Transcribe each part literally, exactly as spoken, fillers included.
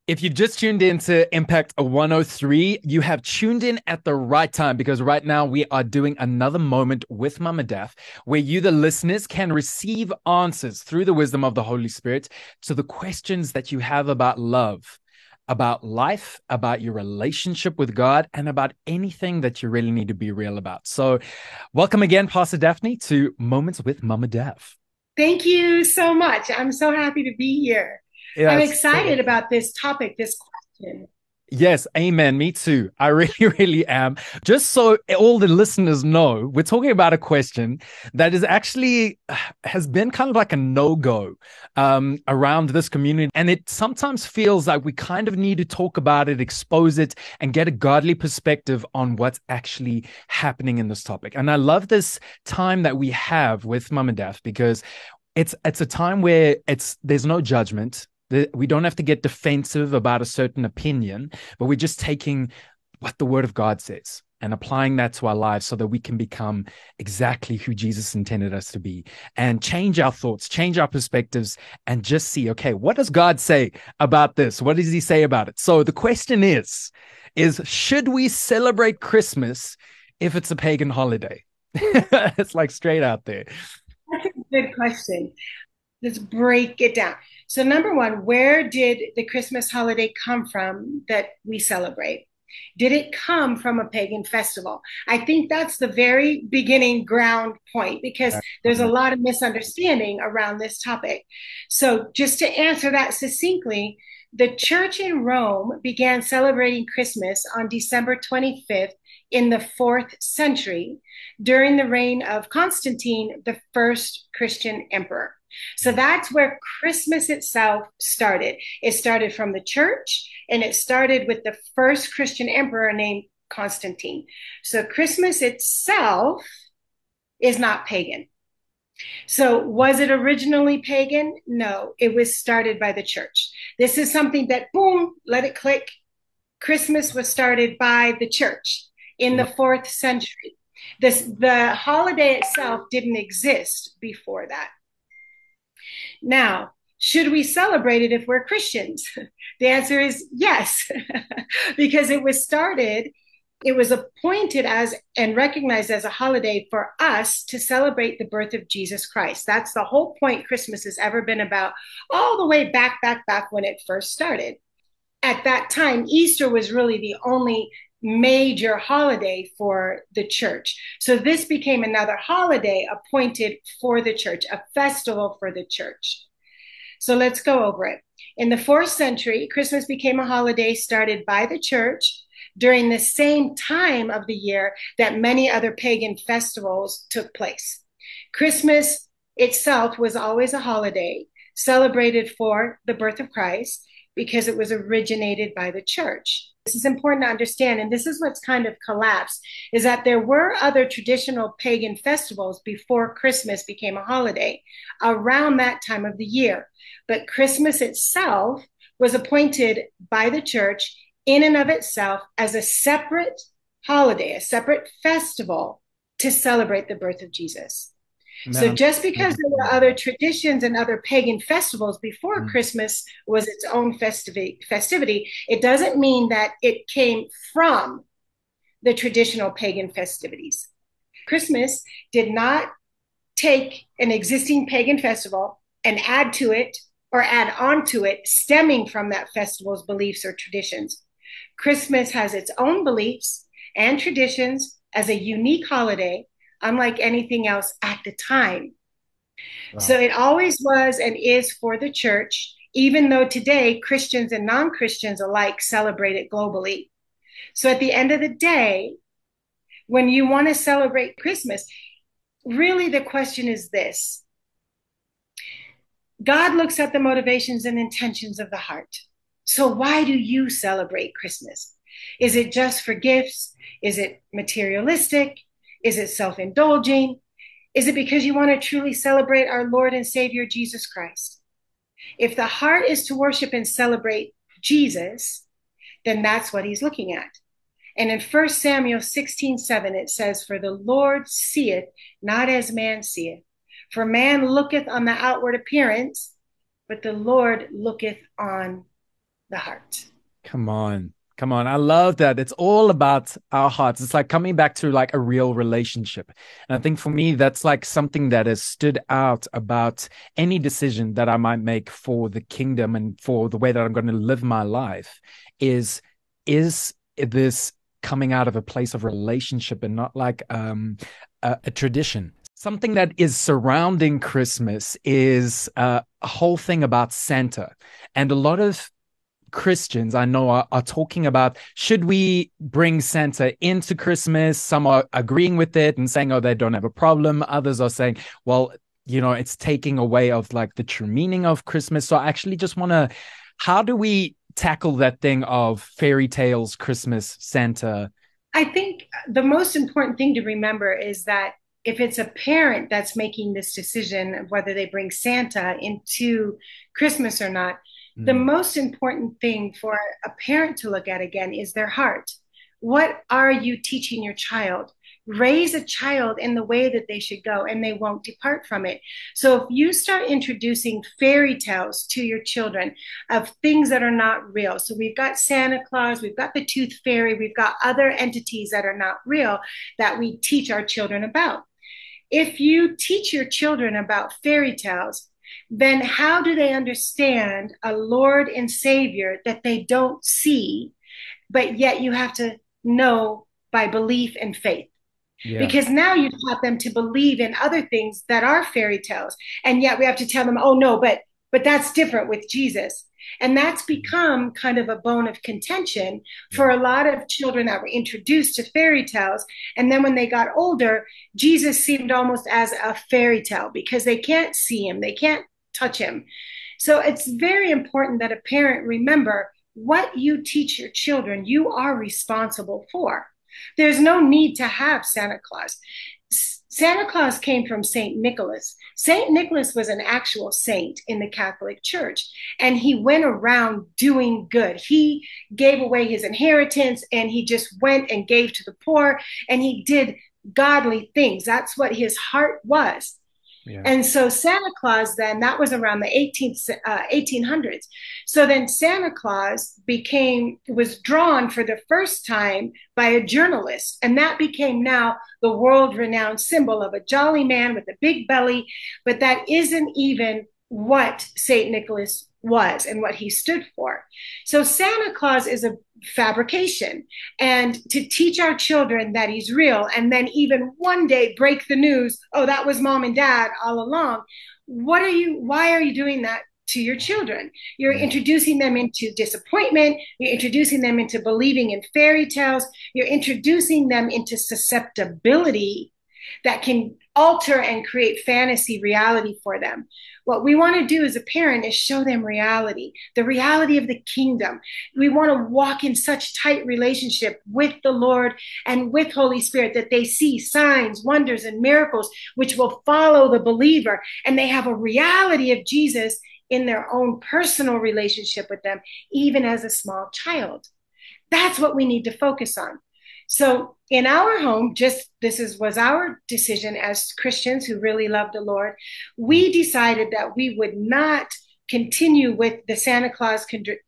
If you just tuned in to Impact one oh three, you have tuned in at the right time because right now we are doing another moment with Mama Daph where you, the listeners, can receive answers through the wisdom of the Holy Spirit to the questions that you have about love, about life, about your relationship with God, and about anything that you really need to be real about. So, welcome again, Pastor Daphne, to Moments with Mama Daph. Thank you so much. I'm so happy to be here. I'm Yes. excited about this topic, this question. Yes, amen. Me too. I really, really am. Just so all the listeners know, we're talking about a question that is actually has been kind of like a no-go um, around this community. And it sometimes feels like we kind of need to talk about it, expose it, and get a godly perspective on what's actually happening in this topic. And I love this time that we have with Mum and Daph because it's it's a time where it's there's no judgment. The, we don't have to get defensive about a certain opinion, but we're just taking what the word of God says and applying that to our lives so that we can become exactly who Jesus intended us to be and change our thoughts, change our perspectives, and just see, okay, what does God say about this? What does he say about it? So the question is, is should we celebrate Christmas if it's a pagan holiday? It's like straight out there. That's a good question. Let's break it down. So, number one, where did the Christmas holiday come from that we celebrate? Did it come from a pagan festival? I think that's the very beginning ground point because there's a lot of misunderstanding around this topic. So, just to answer that succinctly, the church in Rome began celebrating Christmas on December twenty-fifth in the fourth century during the reign of Constantine, the first Christian emperor. So that's where Christmas itself started. It started from the church and it started with the first Christian emperor named Constantine. So Christmas itself is not pagan. So was it originally pagan? No, it was started by the church. This is something that, boom, let it click. Christmas was started by the church in the fourth century. This, the holiday itself didn't exist before that. Now, should we celebrate it if we're Christians? The answer is yes, because it was started, it was appointed as and recognized as a holiday for us to celebrate the birth of Jesus Christ. That's the whole point Christmas has ever been about, all the way back, back, back when it first started. At that time, Easter was really the only major holiday for the church. So this became another holiday appointed for the church, a festival for the church. So let's go over it. In the fourth century, Christmas became a holiday started by the church during the same time of the year that many other pagan festivals took place. Christmas itself was always a holiday celebrated for the birth of Christ because it was originated by the church. This is important to understand, and this is what's kind of collapsed, is that there were other traditional pagan festivals before Christmas became a holiday around that time of the year. But Christmas itself was appointed by the church in and of itself as a separate holiday, a separate festival to celebrate the birth of Jesus. So Man, just because I'm, there were other traditions and other pagan festivals before Christmas was its own festivity, festivity, it doesn't mean that it came from the traditional pagan festivities. Christmas did not take an existing pagan festival and add to it or add on to it stemming from that festival's beliefs or traditions. Christmas has its own beliefs and traditions as a unique holiday unlike anything else at the time. So wow. it always was and is for the church, even though today Christians and non Christians alike celebrate it globally. So at the end of the day, when you want to celebrate Christmas, really the question is this: God looks at the motivations and intentions of the heart. So why do you celebrate Christmas? Is it just for gifts? Is it materialistic? Is it self indulging? Is it because you want to truly celebrate our Lord and Savior Jesus Christ? If the heart is to worship and celebrate Jesus, then that's what he's looking at. And in First Samuel sixteen seven, it says, "For the Lord seeth not as man seeth. For man looketh on the outward appearance, but the Lord looketh on the heart. Come on. Come on. I love that. It's all about our hearts. It's like coming back to like a real relationship. And I think for me, that's like something that has stood out about any decision that I might make for the kingdom and for the way that I'm going to live my life is, is this coming out of a place of relationship and not like um, a, a tradition. Something that is surrounding Christmas is uh, a whole thing about Santa. And a lot of Christians I know are, are talking about, should we bring Santa into Christmas? Some are agreeing with it and saying, oh, they don't have a problem. Others are saying, well, you know, it's taking away of like the true meaning of Christmas. So I actually just want to, how do we tackle that thing of fairy tales, Christmas, Santa? I think the most important thing to remember is that if it's a parent that's making this decision of whether they bring Santa into Christmas or not, the Mm, most important thing for a parent to look at again is their heart. What are you teaching your child? Raise a child in the way that they should go and they won't depart from it. So if you start introducing fairy tales to your children of things that are not real, so we've got Santa Claus, we've got the Tooth Fairy, we've got other entities that are not real that we teach our children about. If you teach your children about fairy tales, then how do they understand a Lord and Savior that they don't see, but yet you have to know by belief and faith? yeah. Because now you've taught them to believe in other things that are fairy tales, and yet we have to tell them, oh no, but but that's different with Jesus. And that's become kind of a bone of contention for Yeah. a lot of children that were introduced to fairy tales. And then when they got older, Jesus seemed almost as a fairy tale because they can't see him, they can't touch him. So it's very important that a parent remember what you teach your children, you are responsible for. There's no need to have Santa Claus. Santa Claus came from Saint Nicholas. Saint Nicholas was an actual saint in the Catholic Church, and he went around doing good. He gave away his inheritance and he just went and gave to the poor, and he did godly things. That's what his heart was. Yeah. And so Santa Claus, then, that was around the eighteenth, uh, eighteen hundreds. So then Santa Claus became, was drawn for the first time by a journalist. And that became now the world renowned symbol of a jolly man with a big belly. But that isn't even what Saint Nicholas was and what he stood for. So Santa Claus is a fabrication. And to teach our children that he's real, and then even one day break the news, oh, that was mom and dad all along. What are you, why are you doing that to your children? You're Yeah. introducing them into disappointment. You're introducing them into believing in fairy tales. You're introducing them into susceptibility that can alter and create fantasy reality for them. What we want to do as a parent is show them reality, the reality of the kingdom. We want to walk in such tight relationship with the Lord and with Holy Spirit that they see signs, wonders, and miracles which will follow the believer, and they have a reality of Jesus in their own personal relationship with them, even as a small child. That's what we need to focus on. So in our home, just this is was our decision as Christians who really love the Lord. We decided that we would not continue with the Santa Claus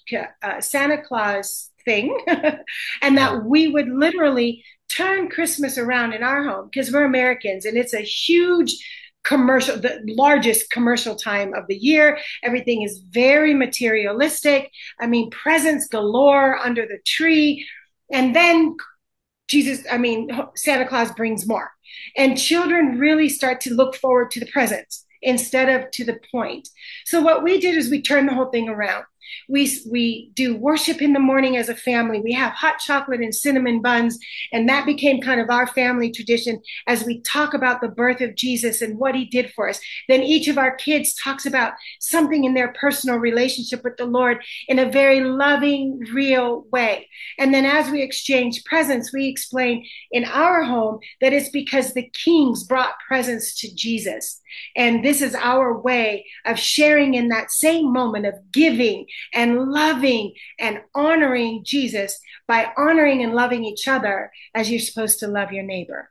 uh, Santa Claus thing, and Yeah. that we would literally turn Christmas around in our home because we're Americans, and it's a huge commercial, the largest commercial time of the year. Everything is very materialistic. I mean, presents galore under the tree. And then Jesus, I mean, Santa Claus brings more. And children really start to look forward to the presents instead of to the point. So what we did is we turned the whole thing around. We, we do worship in the morning as a family. We have hot chocolate and cinnamon buns. And that became kind of our family tradition as we talk about the birth of Jesus and what he did for us. Then each of our kids talks about something in their personal relationship with the Lord in a very loving, real way. And then as we exchange presents, we explain in our home that it's because the kings brought presents to Jesus. And this is our way of sharing in that same moment of giving and loving and honoring Jesus by honoring and loving each other as you're supposed to love your neighbor.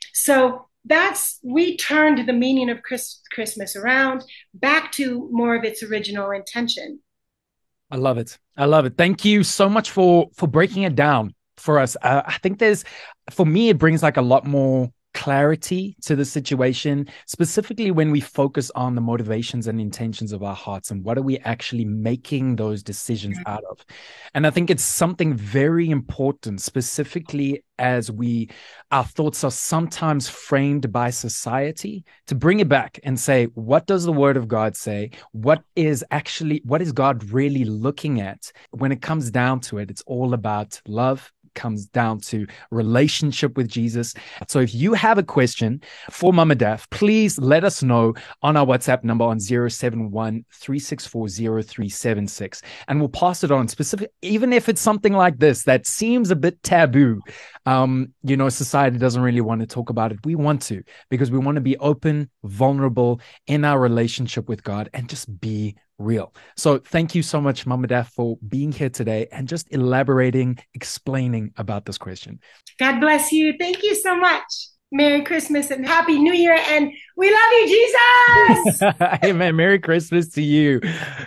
So that's, we turned the meaning of Chris, Christmas around back to more of its original intention. I love it. I love it. Thank you so much for for breaking it down for us. Uh, I think there's, for me, it brings like a lot more clarity to the situation, specifically when we focus on the motivations and intentions of our hearts and what are we actually making those decisions out of. And I think it's something very important, specifically as we, our thoughts are sometimes framed by society, to bring it back and say, what does the word of God say? What is actually, what is God really looking at? When it comes down to it, it's all about love, comes down to relationship with Jesus. So if you have a question for Mama Daph, please let us know on our WhatsApp number on zero seven one, three six four, zero three seven six. And we'll pass it on specific, even if it's something like this that seems a bit taboo. Um, you know, society doesn't really want to talk about it. We want to, because we want to be open, vulnerable in our relationship with God and just be real. So thank you so much, Mama Daph, for being here today and just elaborating, explaining about this question. God bless you. Thank you so much. Merry Christmas and Happy New Year. And we love you, Jesus. Amen. Merry Christmas to you.